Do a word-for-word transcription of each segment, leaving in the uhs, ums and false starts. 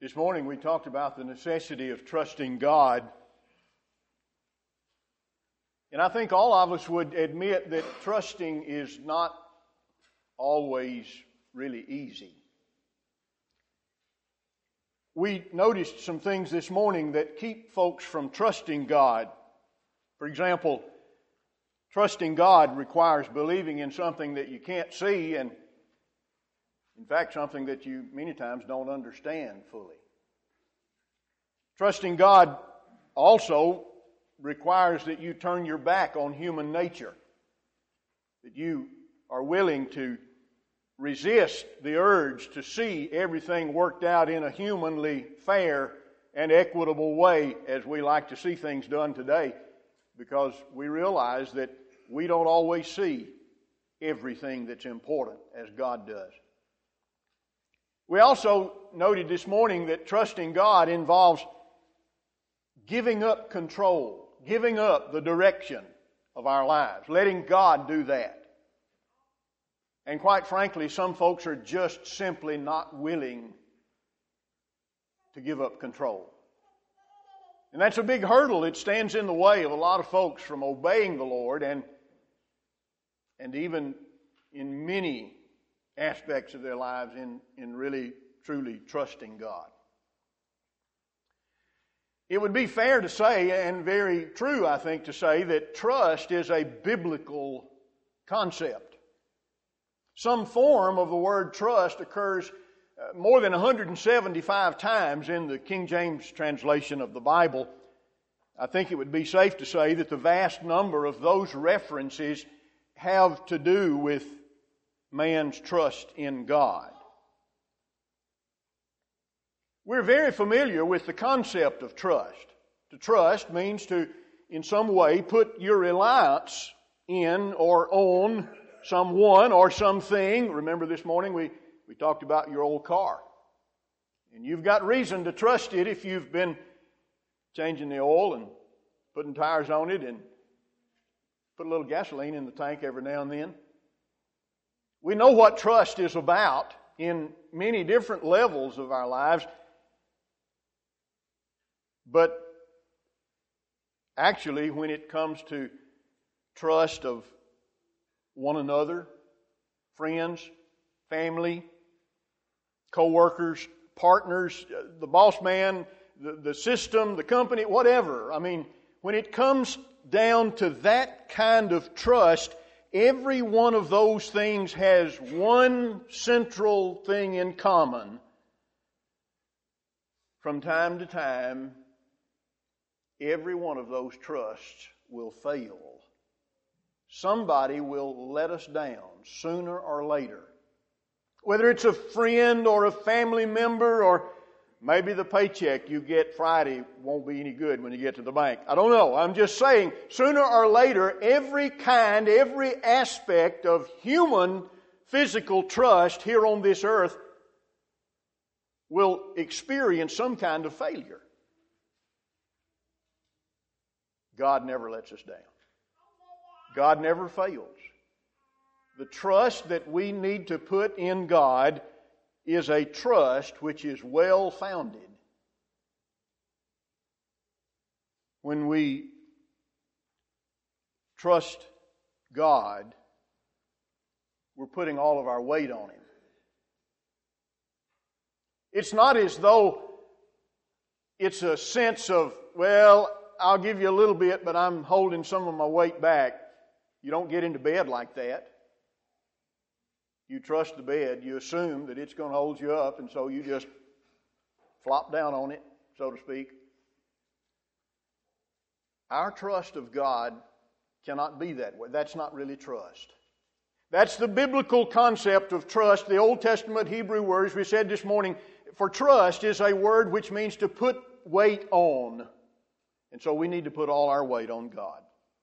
This morning we talked about the necessity of trusting God. And I think all of us would admit that trusting is not always really easy. We noticed some things this morning that keep folks from trusting God. For example, trusting God requires believing in something that you can't see and, in fact, something that you many times don't understand fully. Trusting God also requires that you turn your back on human nature, that you are willing to resist the urge to see everything worked out in a humanly fair and equitable way as we like to see things done today, because we realize that we don't always see everything that's important as God does. We also noted this morning that trusting God involves giving up control, giving up the direction of our lives, letting God do that. And quite frankly, some folks are just simply not willing to give up control. And that's a big hurdle. It stands in the way of a lot of folks from obeying the Lord and, and even in many aspects of their lives in, in really, truly trusting God. It would be fair to say, and very true, I think, to say that trust is a biblical concept. Some form of the word trust occurs more than one hundred seventy-five times in the King James translation of the Bible. I think it would be safe to say that the vast number of those references have to do with man's trust in God. We're very familiar with the concept of trust. To trust means to, in some way, put your reliance in or on someone or something. Remember this morning we, we talked about your old car. And you've got reason to trust it if you've been changing the oil and putting tires on it and put a little gasoline in the tank every now and then. We know what trust is about in many different levels of our lives. But actually, when it comes to trust of one another, friends, family, co-workers, partners, the boss man, the, the system, the company, whatever. I mean, when it comes down to that kind of trust, every one of those things has one central thing in common. From time to time, every one of those trusts will fail. Somebody will let us down sooner or later. Whether it's a friend or a family member or maybe the paycheck you get Friday won't be any good when you get to the bank. I don't know. I'm just saying, sooner or later, every kind, every aspect of human physical trust here on this earth will experience some kind of failure. God never lets us down. God never fails. The trust that we need to put in God is a trust which is well founded. When we trust God, we're putting all of our weight on Him. It's not as though it's a sense of, well, I'll give you a little bit, but I'm holding some of my weight back. You don't get into bed like that. You trust the bed. You assume that it's going to hold you up, and so you just flop down on it, so to speak. Our trust of God cannot be that way. That's not really trust. That's the biblical concept of trust. The Old Testament Hebrew words we said this morning, for trust is a word which means to put weight on. And so we need to put all our weight on God.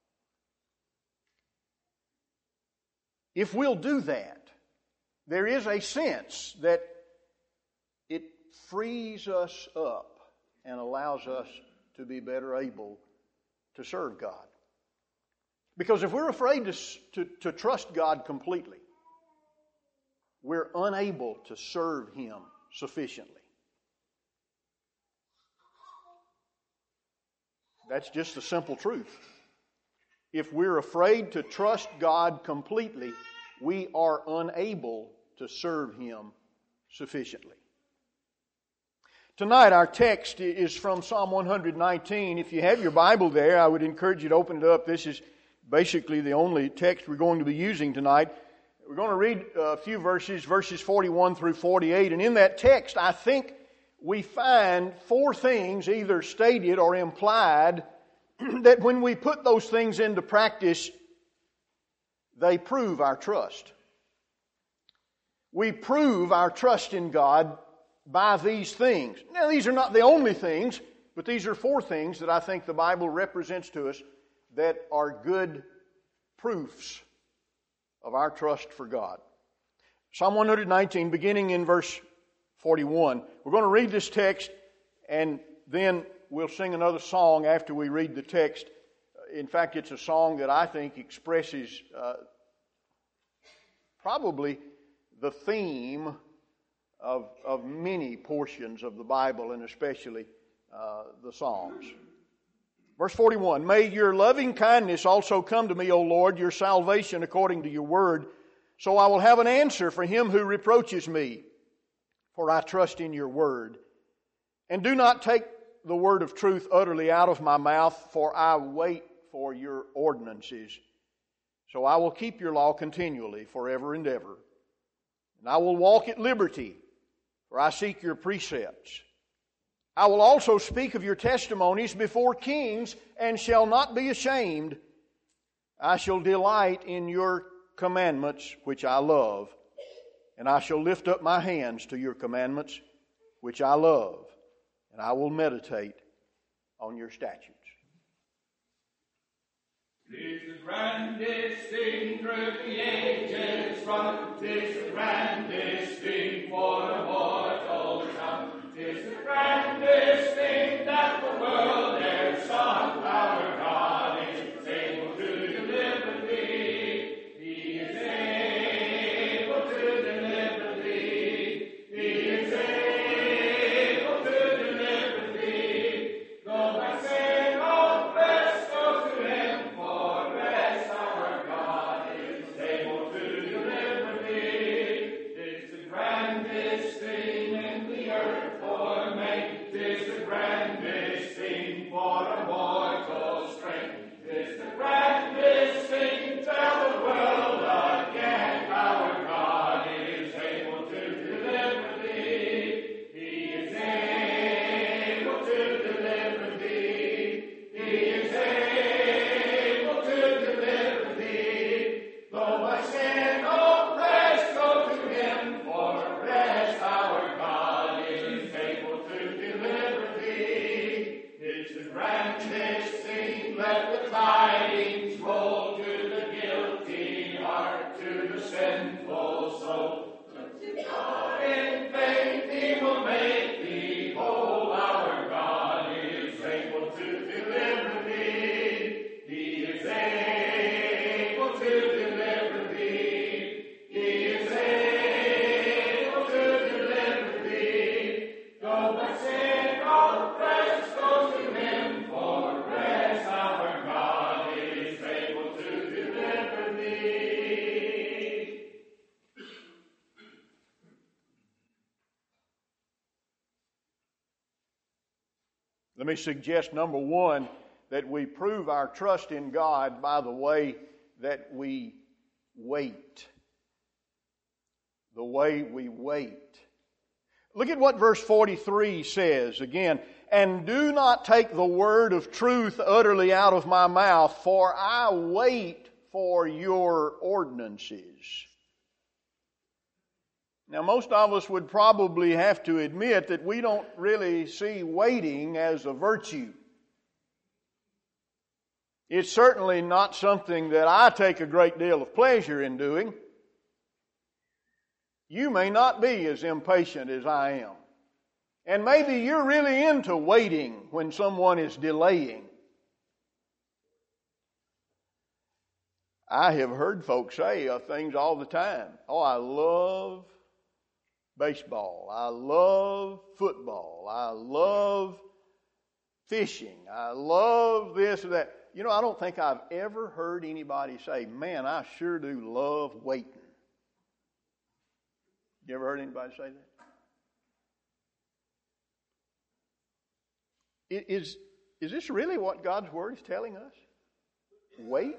If we'll do that, there is a sense that it frees us up and allows us to be better able to serve God. Because if we're afraid to, to, to trust God completely, we're unable to serve Him sufficiently. That's just the simple truth. If we're afraid to trust God completely, we are unable to serve Him sufficiently. Tonight our text is from Psalm one nineteen. If you have your Bible there, I would encourage you to open it up. This is basically the only text we're going to be using tonight. We're going to read a few verses, verses forty-one through forty-eight. And in that text, I think we find four things either stated or implied that when we put those things into practice, they prove our trust. We prove our trust in God by these things. Now, these are not the only things, but these are four things that I think the Bible represents to us that are good proofs of our trust for God. Psalm one nineteen, beginning in verse forty-one. We're going to read this text, and then we'll sing another song after we read the text. In fact, it's a song that I think expresses uh, probably the theme of, of many portions of the Bible, and especially uh, the Psalms. Verse forty-one, may your loving kindness also come to me, O Lord, your salvation according to your word, so I will have an answer for him who reproaches me, for I trust in your word. And do not take the word of truth utterly out of my mouth, for I wait for your ordinances. So I will keep your law continually, forever and ever. And I will walk at liberty, for I seek your precepts. I will also speak of your testimonies before kings, and shall not be ashamed. I shall delight in your commandments, which I love, and I shall lift up my hands to your commandments, which I love, and I will meditate on your statutes. Tis the grandest thing through the ages run, tis the grandest thing for a mortal tongue. Tis the grandest thing that the world e'er saw. Our God is able to deliver thee. He is able to deliver thee. He is able to deliver thee. Though my sin oppress, go to him for rest. Our God is able to deliver thee. Tis the grandest thing in the earth. Tis the grandest thing for a mortal strength. Tis the grandest thing, tell the world again. Our God is able to deliver thee. He is able to deliver thee. He is able to deliver thee. Though my sin oppress, go to him for rest. Our God is able to deliver thee. It's the grandest thing, let the tidings roll to the guilty heart, to the sinful soul. Look to God in faith, he will make thee whole. Our God is able to deliver thee. He is able to deliver thee. He is able to deliver thee. Though my sin oppress, go to him for rest. Our God is able to deliver thee. Let me suggest, number one, that we prove our trust in God by the way that we wait. The way we wait. Look at what verse forty-three says again. And do not take the word of truth utterly out of my mouth, for I wait for your ordinances. Now, most of us would probably have to admit that we don't really see waiting as a virtue. It's certainly not something that I take a great deal of pleasure in doing. You may not be as impatient as I am. And maybe you're really into waiting when someone is delaying. I have heard folks say uh, things all the time. Oh, I love baseball. I love football. I love fishing. I love this or that. You know, I don't think I've ever heard anybody say, man, I sure do love waiting. You ever heard anybody say that? Is, is this really what God's Word is telling us? Wait?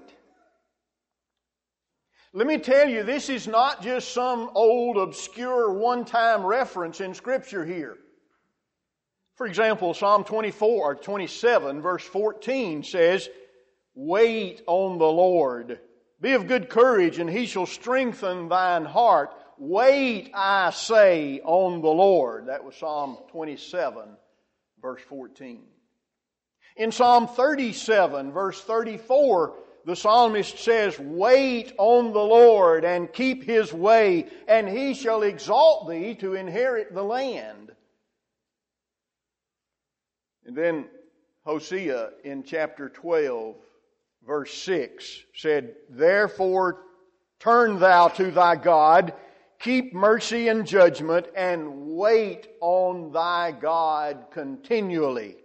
Let me tell you, this is not just some old, obscure, one-time reference in Scripture here. For example, Psalm twenty-four, or twenty-seven, verse fourteen says, wait on the Lord. Be of good courage, and He shall strengthen thine heart. Wait, I say, on the Lord. That was Psalm twenty-seven, verse fourteen. In Psalm thirty-seven, verse thirty-four, the psalmist says, wait on the Lord and keep His way, and He shall exalt thee to inherit the land. And then Hosea in chapter twelve, verse six said, therefore turn thou to thy God, keep mercy and judgment, and wait on thy God continually.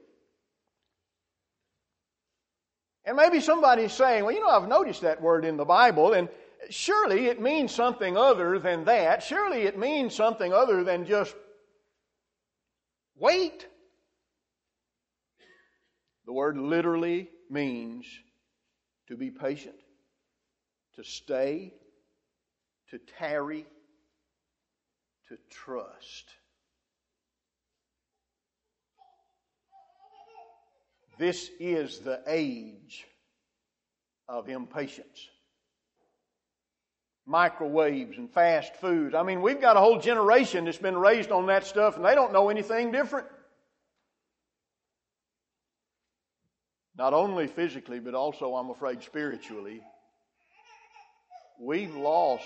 And maybe somebody's saying, well, you know, I've noticed that word in the Bible, and surely it means something other than that. Surely it means something other than just wait. The word literally means to be patient, to stay, to tarry, to trust. This is the age of impatience. Microwaves and fast food. I mean, we've got a whole generation that's been raised on that stuff, and they don't know anything different. Not only physically, but also, I'm afraid, spiritually. We've lost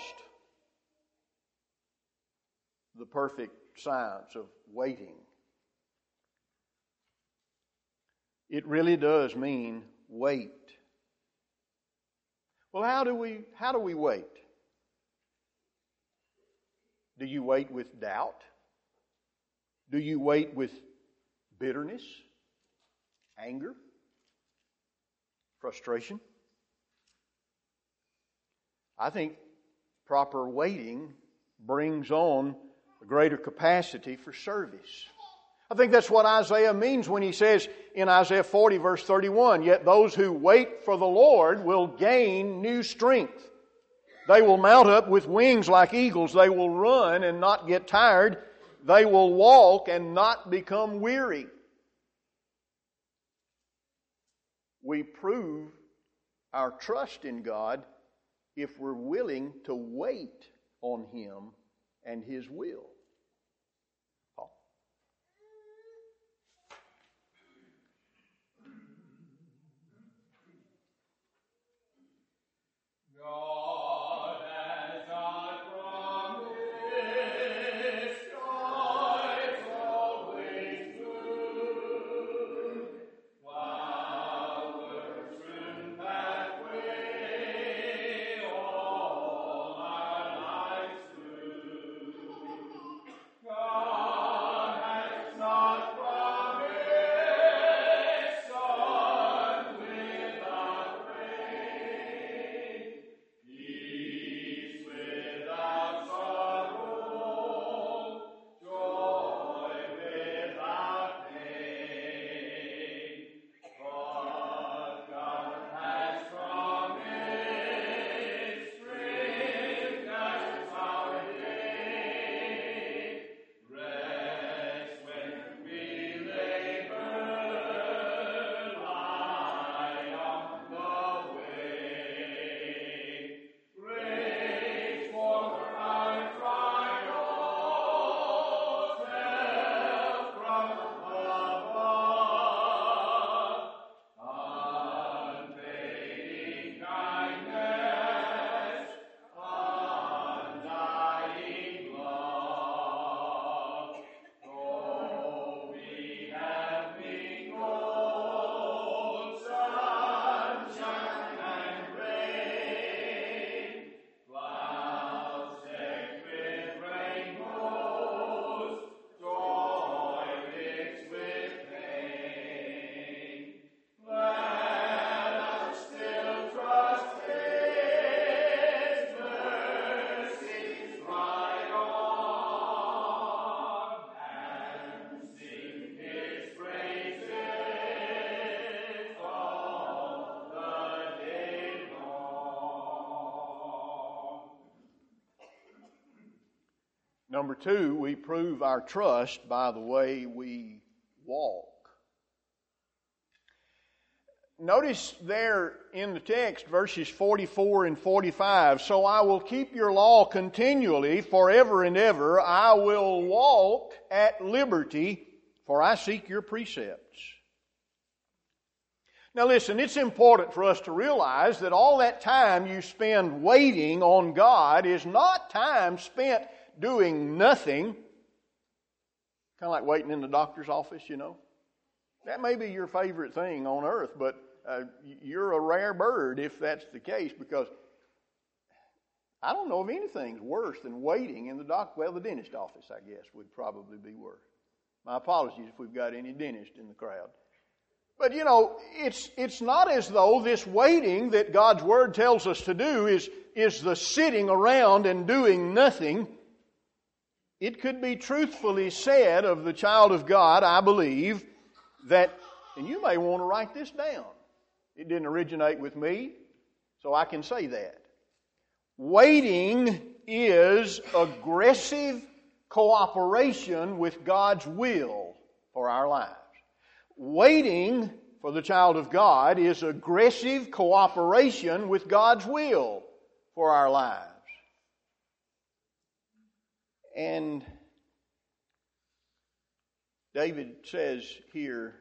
the perfect science of waiting. It really does mean wait. Well, how do we how do we wait? Do you wait with doubt? Do you wait with bitterness, anger, frustration? I think proper waiting brings on a greater capacity for service. I think that's what Isaiah means when he says in Isaiah forty, verse thirty-one, yet those who wait for the Lord will gain new strength. They will mount up with wings like eagles. They will run and not get tired. They will walk and not become weary. We prove our trust in God if we're willing to wait on Him and His will. God has not promised, God is always true. Flowers strewn pathway all our lives through. Number two, we prove our trust by the way we walk. Notice there in the text, verses forty-four and forty-five, so I will keep your law continually forever and ever. I will walk at liberty, for I seek your precepts. Now listen, it's important for us to realize that all that time you spend waiting on God is not time spent doing nothing. Kind of like waiting in the doctor's office, you know. That may be your favorite thing on earth, but uh, you're a rare bird if that's the case, because I don't know of anything worse than waiting in the doc. Well, the dentist office, I guess, would probably be worse. My apologies if we've got any dentists in the crowd. But, you know, it's it's not as though this waiting that God's Word tells us to do is, is the sitting around and doing nothing. It could be truthfully said of the child of God, I believe, that, and you may want to write this down. It didn't originate with me, so I can say that. Waiting is aggressive cooperation with God's will for our lives. Waiting for the child of God is aggressive cooperation with God's will for our lives. And David says here,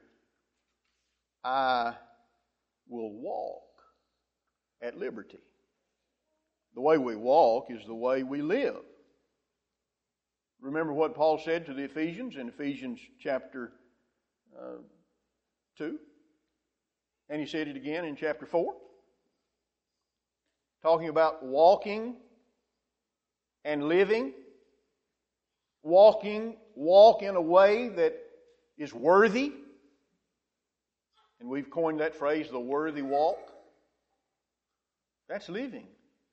I will walk at liberty. The way we walk is the way we live. Remember what Paul said to the Ephesians in Ephesians chapter uh, two? And he said it again in chapter four. Talking about walking and living. Walking, walk in a way that is worthy. And we've coined that phrase, the worthy walk. That's living.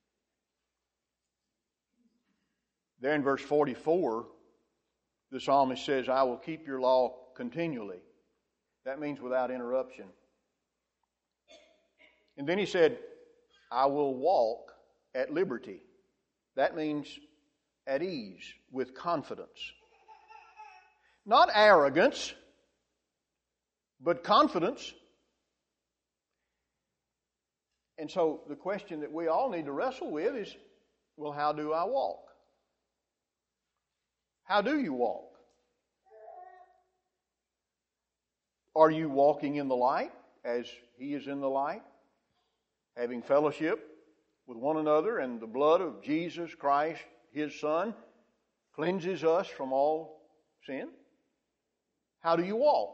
There in verse forty-four, the psalmist says, I will keep your law continually. That means without interruption. And then he said, I will walk at liberty. That means at ease, with confidence. Not arrogance, but confidence. And so the question that we all need to wrestle with is, well, how do I walk? How do you walk? Are you walking in the light as He is in the light? Having fellowship with one another, and the blood of Jesus Christ, His Son, cleanses us from all sin? How do you walk?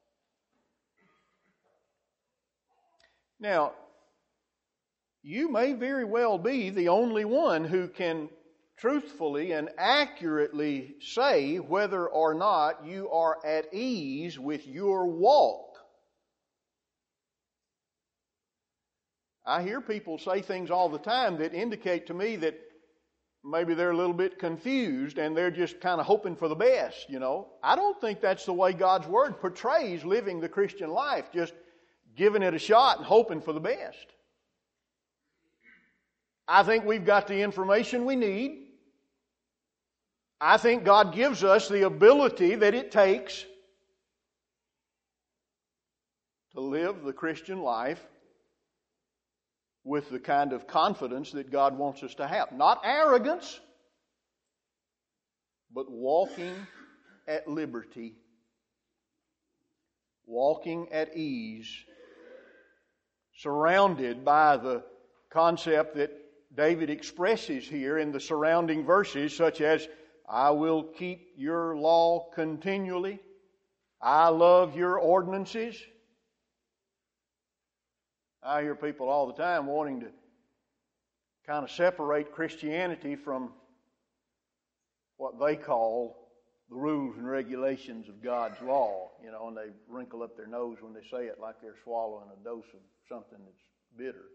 Now, you may very well be the only one who can truthfully and accurately say whether or not you are at ease with your walk. I hear people say things all the time that indicate to me that maybe they're a little bit confused and they're just kind of hoping for the best, you know. I don't think that's the way God's Word portrays living the Christian life, just giving it a shot and hoping for the best. I think we've got the information we need. I think God gives us the ability that it takes to live the Christian life with the kind of confidence that God wants us to have. Not arrogance, but walking at liberty, walking at ease, surrounded by the concept that David expresses here in the surrounding verses, such as, I will keep your law continually. I love your ordinances. I hear people all the time wanting to kind of separate Christianity from what they call the rules and regulations of God's law, you know, and they wrinkle up their nose when they say it like they're swallowing a dose of something that's bitter.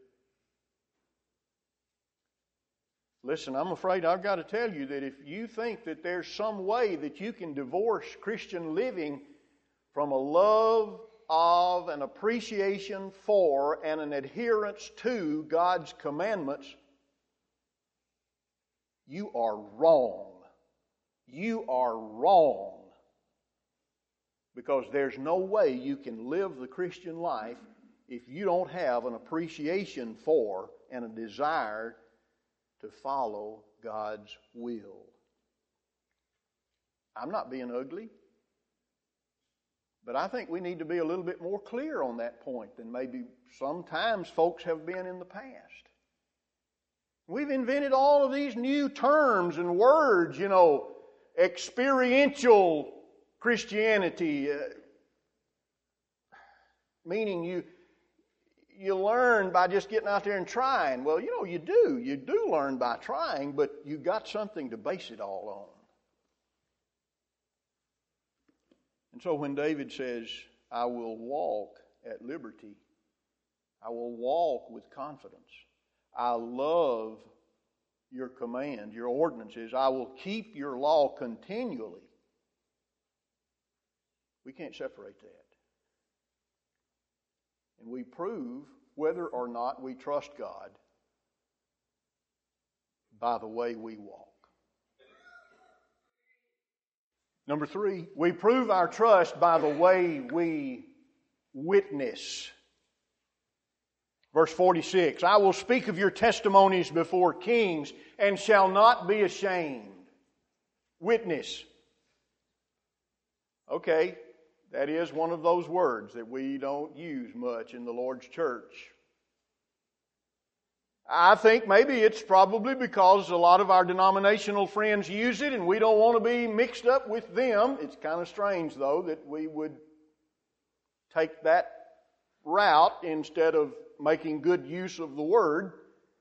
Listen, I'm afraid I've got to tell you that if you think that there's some way that you can divorce Christian living from a love of, an appreciation for, and an adherence to God's commandments, you are wrong. you are wrong. Because there's no way you can live the Christian life if you don't have an appreciation for and a desire to follow God's will. I'm not being ugly, but I think we need to be a little bit more clear on that point than maybe sometimes folks have been in the past. We've invented all of these new terms and words, you know, experiential Christianity, uh, meaning you you learn by just getting out there and trying. Well, you know, you do. You do learn by trying, but you got something to base it all on. And so when David says, I will walk at liberty, I will walk with confidence, I love your command, your ordinances, I will keep your law continually. We can't separate that. And we prove whether or not we trust God by the way we walk. Number three, we prove our trust by the way we witness. Verse forty-six, I will speak of your testimonies before kings and shall not be ashamed. Witness. Okay, that is one of those words that we don't use much in the Lord's church. I think maybe it's probably because a lot of our denominational friends use it and we don't want to be mixed up with them. It's kind of strange, though, that we would take that route instead of making good use of the word.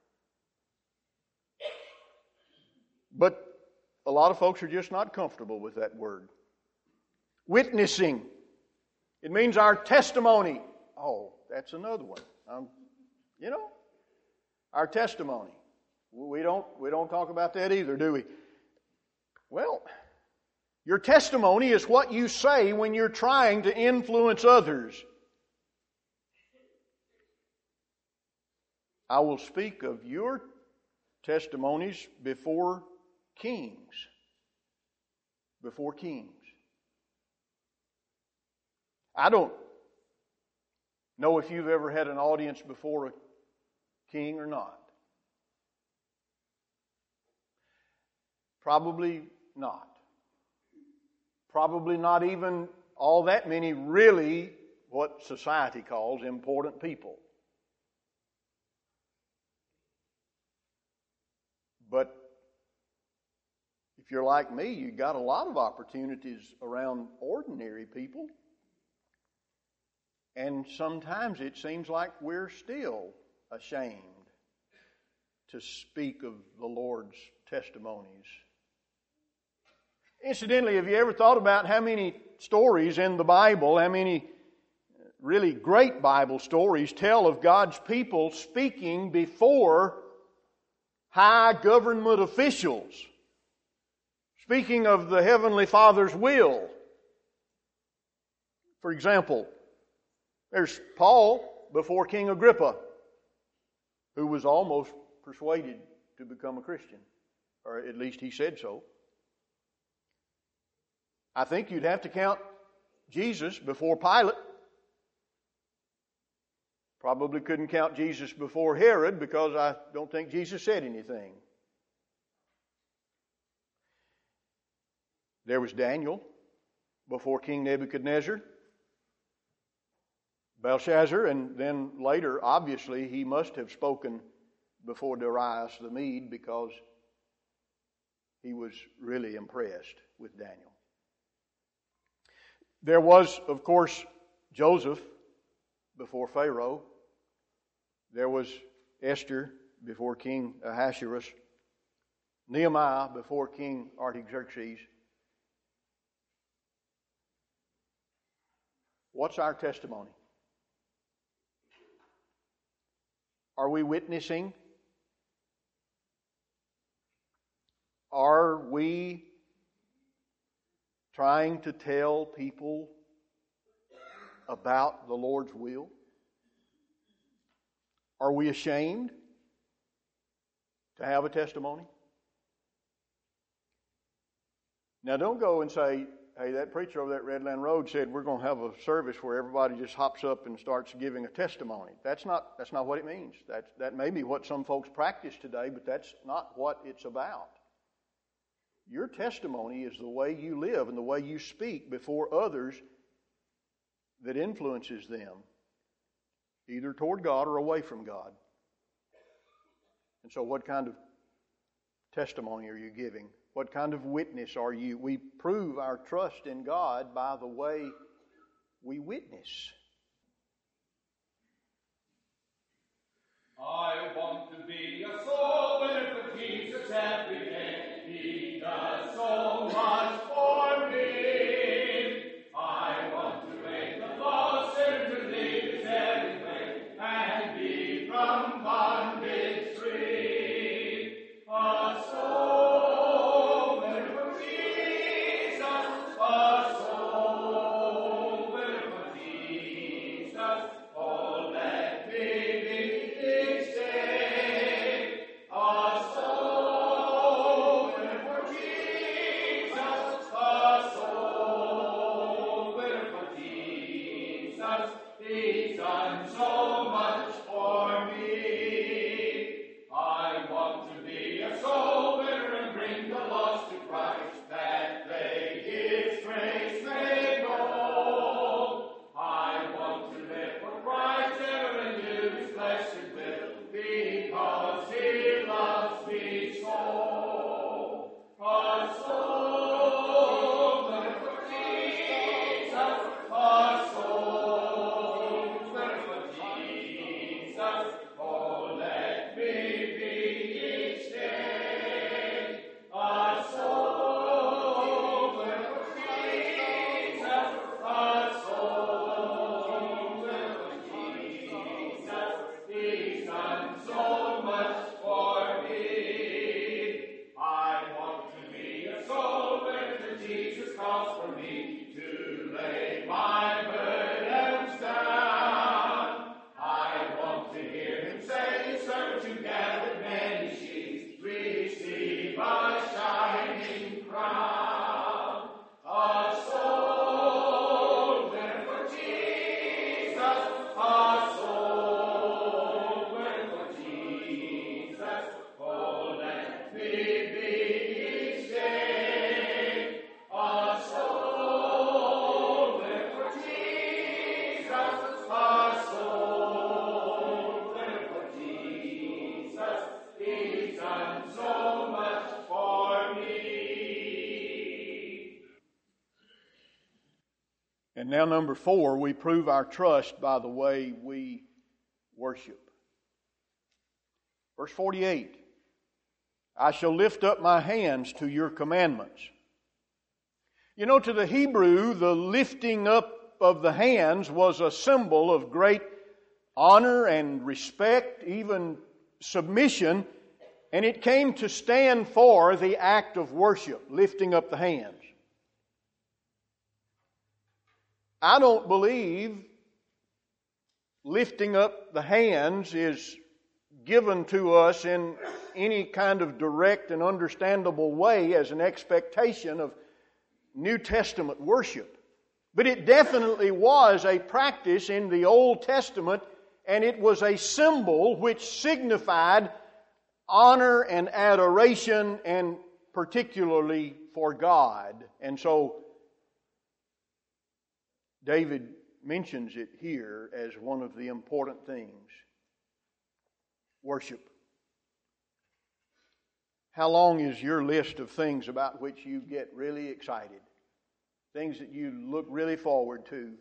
But a lot of folks are just not comfortable with that word. Witnessing. It means our testimony. Oh, that's another one. Um, you know, our testimony. We don't, we don't talk about that either, do we? Well, your testimony is what you say when you're trying to influence others. I will speak of your testimonies before kings. Before kings. I don't know if you've ever had an audience before a king or not. Probably not. Probably not even all that many really what society calls important people. But if you're like me, you've got a lot of opportunities around ordinary people. And sometimes it seems like we're still ashamed to speak of the Lord's testimonies. Incidentally, have you ever thought about how many stories in the Bible, how many really great Bible stories tell of God's people speaking before high government officials, speaking of the Heavenly Father's will? For example, there's Paul before King Agrippa, who was almost persuaded to become a Christian, or at least he said so. I think you'd have to count Jesus before Pilate. Probably couldn't count Jesus before Herod because I don't think Jesus said anything. There was Daniel before King Nebuchadnezzar. Belshazzar, and then later, obviously, he must have spoken before Darius the Mede because he was really impressed with Daniel. There was, of course, Joseph before Pharaoh. There was Esther before King Ahasuerus. Nehemiah before King Artaxerxes. What's our testimony? Are we witnessing? Are we trying to tell people about the Lord's will? Are we ashamed to have a testimony? Now, don't go and say, hey, that preacher over there at Redland Road said we're going to have a service where everybody just hops up and starts giving a testimony. That's not, that's not what it means. That, that may be what some folks practice today, but that's not what it's about. Your testimony is the way you live and the way you speak before others that influences them, either toward God or away from God. And so what kind of testimony are you giving? What kind of witness are you? We prove our trust in God by the way we witness. I want to be a soul winner for Jesus every day. He does so much for me. I want to make the lost sinner to leave his every way and be from bondage free. A soul winner for Jesus, a soul winner for Jesus. Oh, let me be each day a soul winner for Jesus, a soul winner for Jesus. He's done so much for me. I want to be a soul winner and bring the lost to Christ, that they His grace may know. I want to live for Christ ever and do His blessed will, because He loves me so. A soul winner for Jesus, a soul winner for Jesus. Oh, let me be each day a soul winner for Jesus, a soul winner for Jesus. He's done so much for me. I want to be a soul winner till Jesus calls for me to lay my burdens down. I want to hear Him say, "You servant who gathered many sheep, receive a shining crown." A soul winner for Jesus, a soul winner for Jesus. Oh, let me be each day a soul winner for Jesus, a soul winner for Jesus. He's done so much for me. And now number four, we prove our trust by the way we worship. Verse forty-eight, I shall lift up my hands to your commandments. You know, to the Hebrew, the lifting up of the hands was a symbol of great honor and respect, even submission, and it came to stand for the act of worship, lifting up the hands. I don't believe lifting up the hands is given to us in any kind of direct and understandable way as an expectation of New Testament worship. But it definitely was a practice in the Old Testament, and it was a symbol which signified honor and adoration, and particularly for God. And so David mentions it here as one of the important things. Worship. How long is your list of things about which you get really excited? Things that you look really forward to?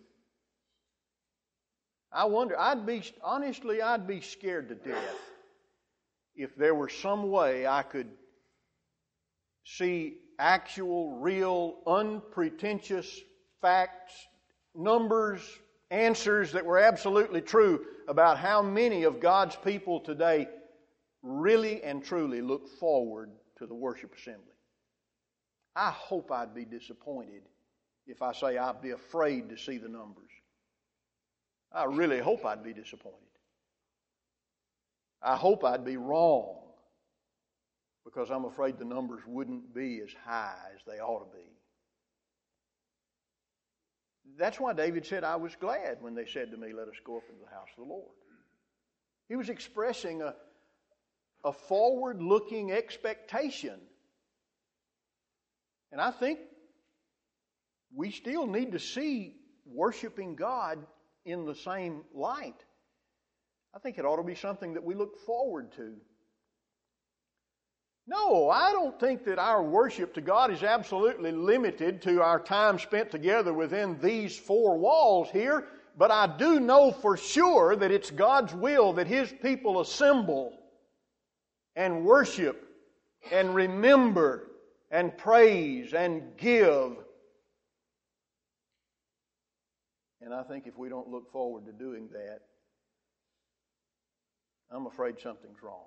I wonder, I'd be, honestly, I'd be scared to death if there were some way I could see actual, real, unpretentious facts, numbers, answers that were absolutely true about how many of God's people today really and truly look forward to the worship assembly. I hope I'd be disappointed if I say I'd be afraid to see the numbers. I really hope I'd be disappointed. I hope I'd be wrong, because I'm afraid the numbers wouldn't be as high as they ought to be. That's why David said, I was glad when they said to me, let us go up into the house of the Lord. He was expressing a, a forward-looking expectation. And I think we still need to see worshiping God in the same light. I think it ought to be something that we look forward to. No, I don't think that our worship to God is absolutely limited to our time spent together within these four walls here, but I do know for sure that it's God's will that His people assemble and worship and remember and praise and give. And I think if we don't look forward to doing that, I'm afraid something's wrong.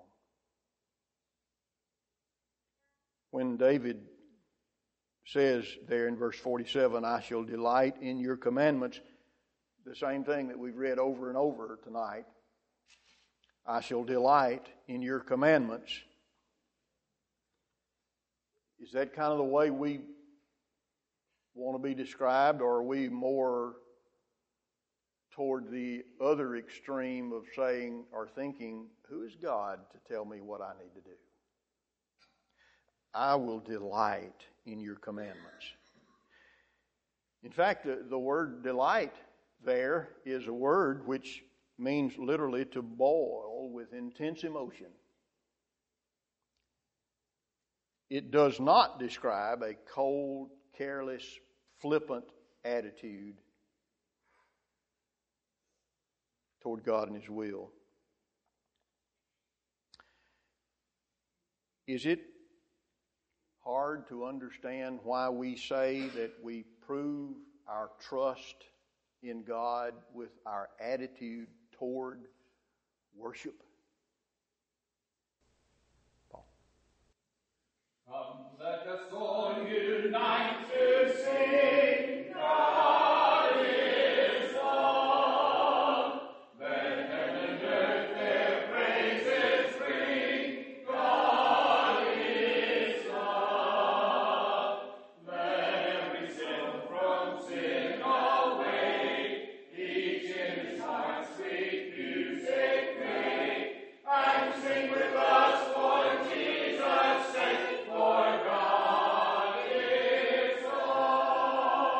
When David says there in verse forty-seven, I shall delight in your commandments, the same thing that we've read over and over tonight, I shall delight in your commandments. Is that kind of the way we want to be described, or are we more toward the other extreme of saying or thinking, who is God to tell me what I need to do? I will delight in your commandments. In fact, the, the word delight there is a word which means literally to boil with intense emotion. It does not describe a cold, careless, flippant attitude toward God and His will. Is it hard to understand why we say that we prove our trust in God with our attitude toward worship? Paul. Come, let us all unite to sing God is love. Let heaven and earth their praises bring. God is love. Let every sin from sin away, each in his heart sweet music make, and sing with us for Jesus' sake, for God is love.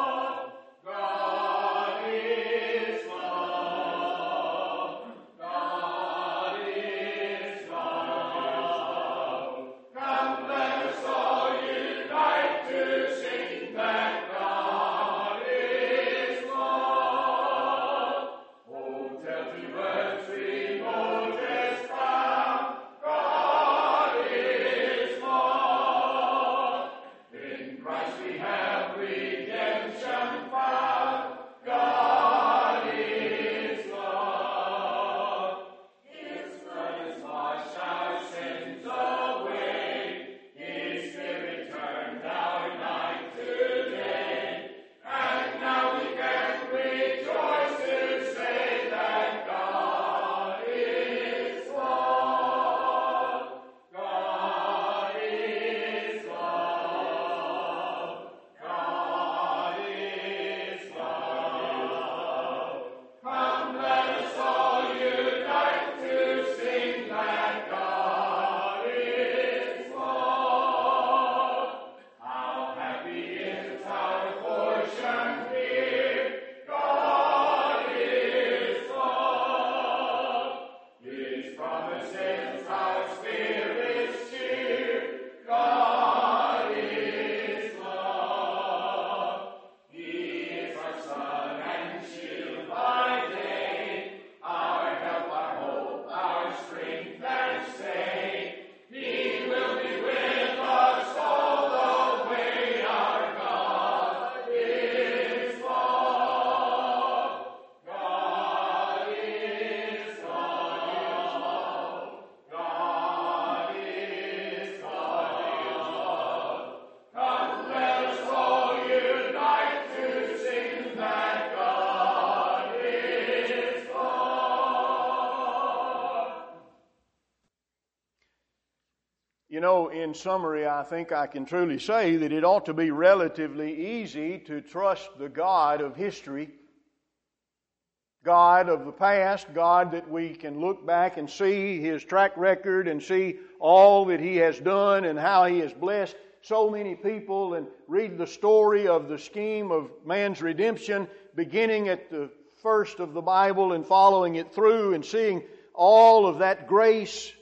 You know, in summary, I think I can truly say that it ought to be relatively easy to trust the God of history, God of the past, God that we can look back and see His track record and see all that He has done and how He has blessed so many people, and read the story of the scheme of man's redemption, beginning at the first of the Bible and following it through and seeing all of that grace.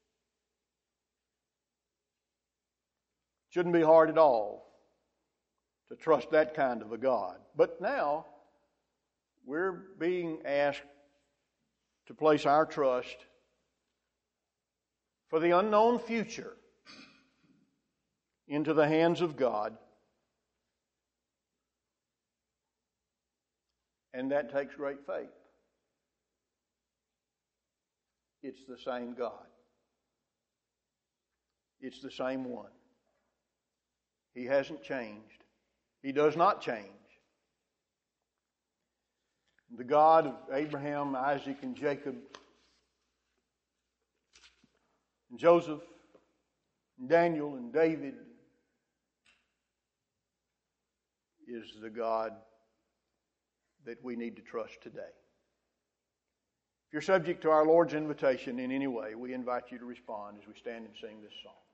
Shouldn't be hard at all to trust that kind of a God. But now we're being asked to place our trust for the unknown future into the hands of God. And that takes great faith. It's the same God. It's the same one. He hasn't changed. He does not change. The God of Abraham, Isaac, and Jacob, and Joseph, and Daniel, and David, is the God that we need to trust today. If you're subject to our Lord's invitation in any way, we invite you to respond as we stand and sing this song.